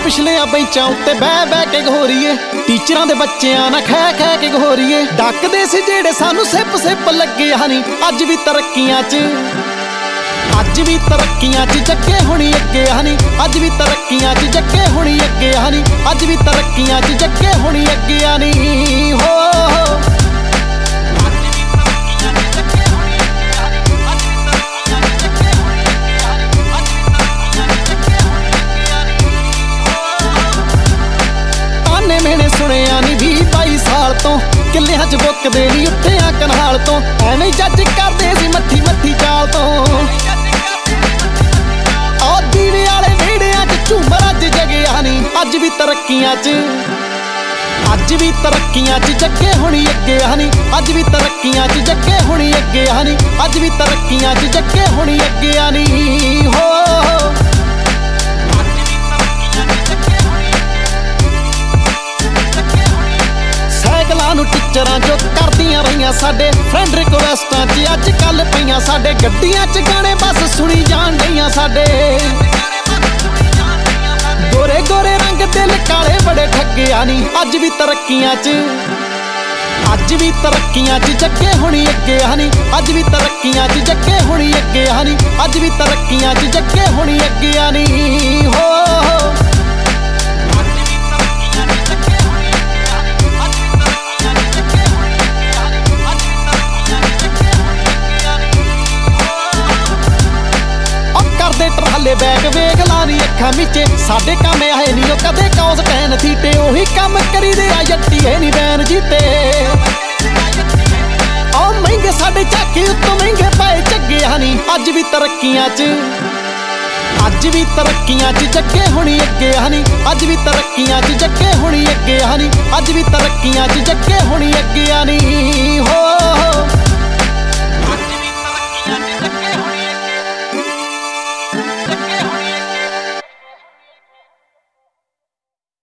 ਪਿਛਲਿਆਂ ਬੈਂਚਾਂ ਉੱਤੇ ਬਹਿ ਬਹਿ ਕੇ ਘੋਰੀਏ, ਟੀਚਰਾਂ ਦੇ ਬੱਚਿਆਂ ਨਾਲ ਖਹਿ ਖਹਿ ਕੇ ਘੋਰੀਏ। ਡੱਕਦੇ ਸੀ ਜਿਹੜੇ ਸਾਨੂੰ ਸਿਪ ਸਿਪ ਲੱਗੇ ਹਨੀ, ਅੱਜ ਵੀ ਤਰੱਕੀਆਂ 'ਚ ਜੱਗੇ ਹੁਣੀ ਅੱਗੇ ਹਨੀ। ਅੱਜ ਵੀ ਤਰੱਕੀਆਂ 'ਚ ਜੱਗੇ ਹੁਣੀ ਅੱਗੇ ਹਨੀ। ਅੱਜ ਵੀ ਤਰੱਕੀਆਂ 'ਚ ਜੱਗੇ ਹੁਣੀ ਅੱਗੇ ਹਨੀ ਹੋ। ਤਾਨੇ ਮੇਣੇ ਸੁਣਿਆ ਨੀ 20-22 ਸਾਲ ਤੋਂ, ਕਿੱਲਿਆਂ 'ਚ ਬੁੱਕਦੇ ਨੀ ਉੱਠਿਆ ਕਨਹਾਲ ਤੋਂ। ਐਵੇਂ ਜੱਜ ਕਰਦੇ ਸੀ ਮੱਠੀ ਮੱਠੀ ਚਾਲ ਤੋਂ। ਦੀਵੇ ਵਾਲੇ ਵਿਹੜਿਆਂ 'ਚ ਝੂਮਰ ਅੱਜ ਜਗਿਆ ਨੀ। ਅੱਜ ਵੀ ਤਰੱਕੀਆਂ 'ਚ ਜੱਗੇ ਹੁਣੀ ਅੱਗੇ ਹਨੀ। ਅੱਜ ਵੀ ਤਰੱਕੀਆਂ 'ਚ ਜੱਗੇ ਹੁਣੀ ਅੱਗੇ ਹਨੀ। ਅੱਜ ਵੀ ਤਰੱਕੀਆਂ 'ਚ ਜੱਗੇ ਹੁਣੀ ਅੱਗੇ ਹਨੀ ਹੋ। ਸਾਈਕਲਾਂ ਨੂੰ ਟੀਚਰਾਂ ਜੋ ਕਰਦੀਆਂ ਰਹੀਆਂ ਸਾਡੇ, ਫਰੈਂਡ ਰਿਕੁਐਸਟਾਂ 'ਚ ਅੱਜ ਕੱਲ ਪਈਆਂ ਸਾਡੇ। ਗੱਡੀਆਂ 'ਚ ਗਾਣੇ ਬਸ ਸੁਣੀ ਜਾਣ ਡਈਆਂ ਸਾਡੇ। ਗੋਰੇ ਗੋਰੇ ਰੰਗ ਦਿਲ ਕਾਲੇ ਬੜੇ ਠੱਗਿਆ ਨੀ। ਅੱਜ ਵੀ ਤਰੱਕੀਆਂ 'ਚ ਜੱਗੇ ਹੁਣੀ ਅੱਗੇ ਹਨੀ। ਅੱਜ ਵੀ ਤਰੱਕੀਆਂ 'ਚ ਜੱਗੇ ਹੁਣੀ ਅੱਗੇ ਹਨੀ। ਅੱਜ ਵੀ ਤਰੱਕੀਆਂ 'ਚ ਜੱਗੇ ਹੁਣੀ ਅੱਗੇ ਹਨੀ ਹੋ। ਕਰਦੇ ਟਰਾਲੇ ਬੈਗ ਵੇਖ ਲਾ ਨੀ ਅੱਖਾਂ ਮਿਚੇ, ਸਾਡੇ ਕੰਮ ਆਏ ਨੀ ਉਹ ਕਦੇ ਕੌਸ ਟੈਨ ਥੀਟੇ। ਉਹੀ ਕੰਮ ਕਰੀਦੇ ਆ ਜੱਟੀਏ ਨੀ ਬੈਨ ਜੀਤੇ। ਆ ਮਹਿੰਗੇ ਸਾਡੇ ਝਾਕੇ ਉੱਤੋਂ ਮਹਿੰਗੇ ਪਾਏ ਝੱਗੇ ਹਨੀ। ਅੱਜ ਵੀ ਤਰੱਕੀਆਂ 'ਚ ਜੱਗੇ ਹੁਣੀ ਅੱਗੇ ਹਨੀ। ਅੱਜ ਵੀ ਤਰੱਕੀਆਂ 'ਚ ਜੱਗੇ ਹੁਣੀ ਅੱਗੇ ਹਨੀ। ਅੱਜ ਵੀ ਤਰੱਕੀਆਂ 'ਚ ਜੱਗੇ ਹੁਣੀ ਅੱਗੇ ਹਨੀ ਹੋ।